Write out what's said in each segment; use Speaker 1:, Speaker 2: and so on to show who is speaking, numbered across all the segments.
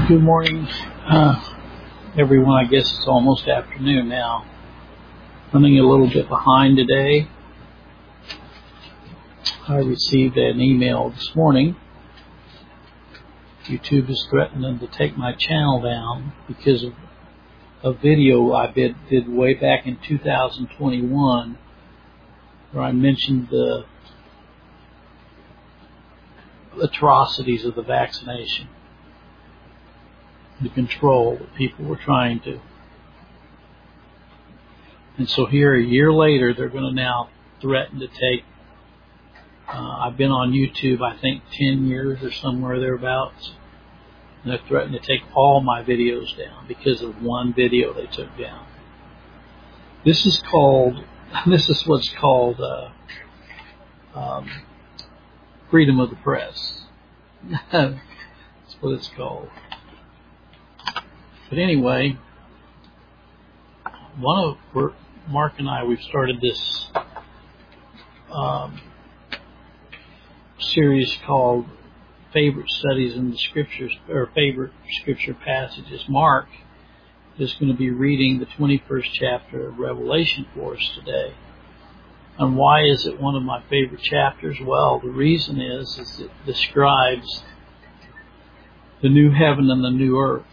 Speaker 1: Good morning, everyone. I guess it's almost afternoon now. Running a little bit behind today. I received an email this morning. YouTube is threatening to take my channel down because of a video I did way back in 2021 where I mentioned the atrocities of the vaccination, the control that people were trying to. And so here, a year later, they're going to now threaten to take, I've been on YouTube, I think 10 years or somewhere thereabouts, and they're threatening to take all my videos down because of one video they took down. This is what's called freedom of the press. That's what it's called. But anyway, Mark and I, we've started this series called Favorite Studies in the Scriptures, or Favorite Scripture Passages. Mark is going to be reading the 21st chapter of Revelation for us today. And why is it one of my favorite chapters? Well, the reason is it describes the new heaven and the new earth.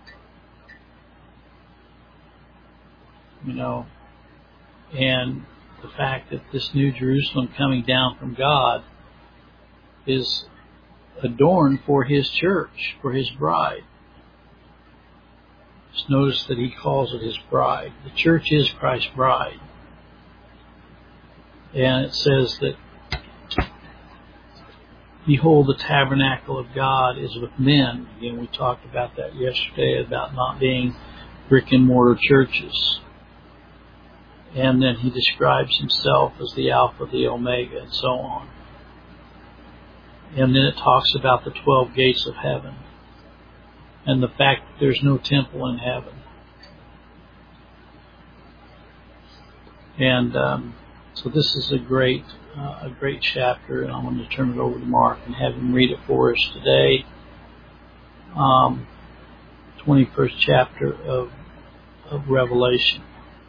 Speaker 1: And the fact that this new Jerusalem coming down from God is adorned for His church, for His bride. Just notice that He calls it His bride. The church is Christ's bride. And it says that, behold, the tabernacle of God is with men. Again, we talked about that yesterday, about not being brick and mortar churches. And then He describes Himself as the Alpha, the Omega, and so on. And then it talks about the 12 gates of heaven and the fact that there's no temple in heaven. And so this is a great chapter, and I'm going to turn it over to Mark and have him read it for us today. 21st chapter of Revelation.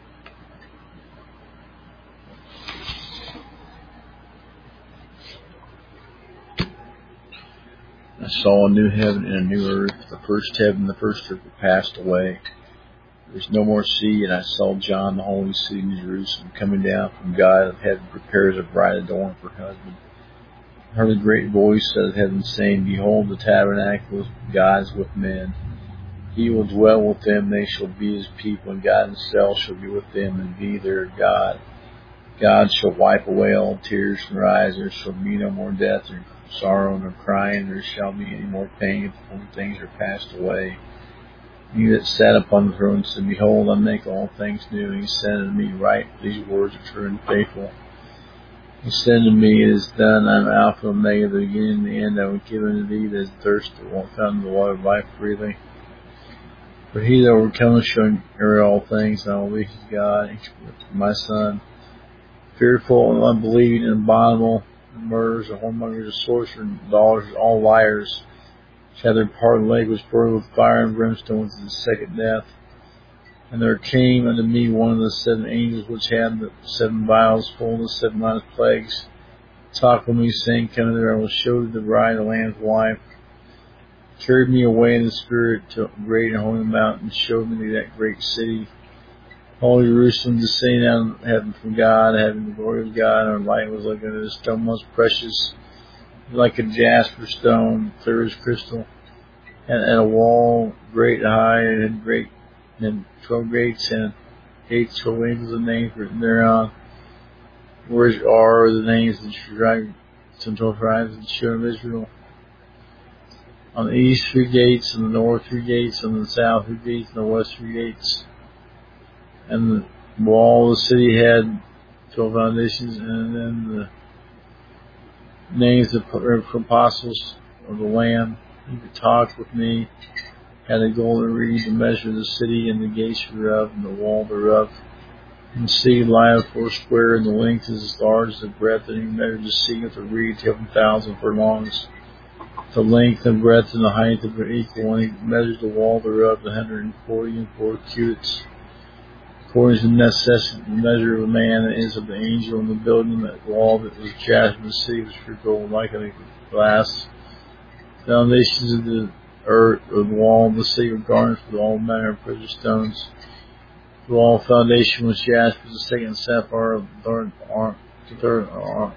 Speaker 2: I saw a new heaven and a new earth. The first heaven and the first earth were passed away. There was no more sea, and I saw John, the holy city, New Jerusalem, coming down from God of heaven, prepared as a bride adorned for her husband. I heard a great voice out of heaven saying, Behold, the tabernacle of God is with men. He will dwell with them, they shall be His people, and God Himself shall be with them and be their God. God shall wipe away all tears from their eyes. There shall be no more death, or sorrow, nor crying. There shall be any more pain. All things are passed away. And He that sat upon the throne said, Behold, I make all things new. And He said unto me, Write, these words are true and faithful. He said unto me, It is done. I am Alpha and Omega, the beginning and the end. I will give unto thee that is thirsty, will come to the water of life freely. For he that overcometh shall inherit all things, and I will be his God, my son. Fearful and unbelieving and abominable, and murderers, and whoremongers, and sorcerers, and idolaters, all liars, shall their part of the lake was burned with fire and brimstone, which is the second death. And there came unto me one of the 7 angels which had the 7 vials full of the 7 minor plagues, talked with me, saying, Come hither, I will show thee the bride, the Lamb's wife. Carried me away in the spirit to a great and holy mountain, and showed me that great city, Holy Jerusalem, descending down from heaven from God, having the glory of God. And her light was like unto a stone most precious, like a jasper stone, clear as crystal, and a wall great and high, and had 12 gates, and gates 12 angels of names written thereon, which are the names of the 12 tribes of the children of Israel. On the east 3 gates, on the north 3 gates, on the south 3 gates, on the west 3 gates. And the wall of the city had 12 foundations, and then the names of the apostles of the Lamb. He that talked with me had a golden reed to measure the city and the gates thereof, and the wall thereof. And the sea lieth 4 square, and the length is as large as the breadth, and he measured the sea with a reed 7,000 furlongs. The length and breadth and the height of it equal, and he measured the wall thereof 144 cubits. According to the necessity, the measure of a man is of the angel, and the building of that wall that was jasper, the city was for gold, like a glass. Foundations of the earth, of the wall of the city were garnished with all manner of precious stones. The wall foundation was jasper, the second sapphire, the third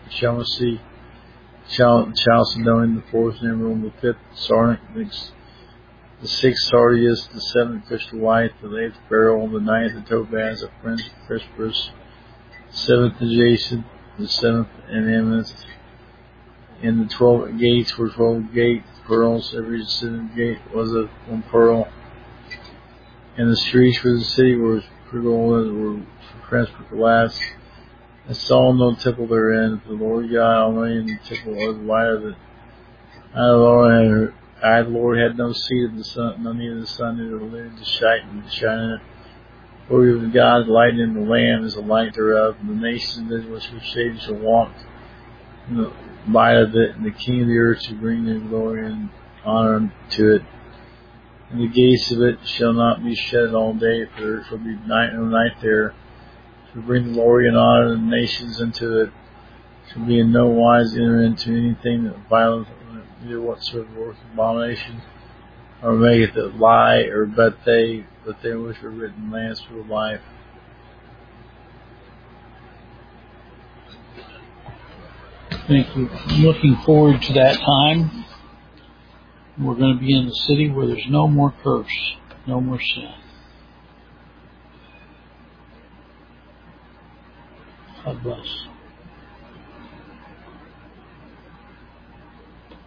Speaker 2: chalcedony, the fourth emerald, the fifth sardonyx, the sixth sardius, the seventh crystal white, the eighth beryl, the ninth the topaz, the crispus, the seventh the jacinth, the seventh amethyst. And the 12 gates were 12 gate pearls. Every city gate was of one pearl. And the streets for the city were gold, were transparent glass. I saw no temple therein. The Lord God Almighty in the temple was light of it. I, the Lord, had no seat of the sun, no neither the sun nor the moon to shine in it. For we of God, the light in the Lamb is the light thereof, and the nations in which were shaded shall walk in the light of it, and the King of the earth shall bring their glory and honor to it. And the gates of it shall not be shut all day, for there shall be night no night there. Shall bring glory and honor of the nations into it. Shall be in no wise enter into anything that violence, neither whatsoever work abomination, or maketh it lie, or but they which are written last for life.
Speaker 1: Thank you. I'm looking forward to that time. We're going to be in the city where there's no more curse, no more sin. God bless.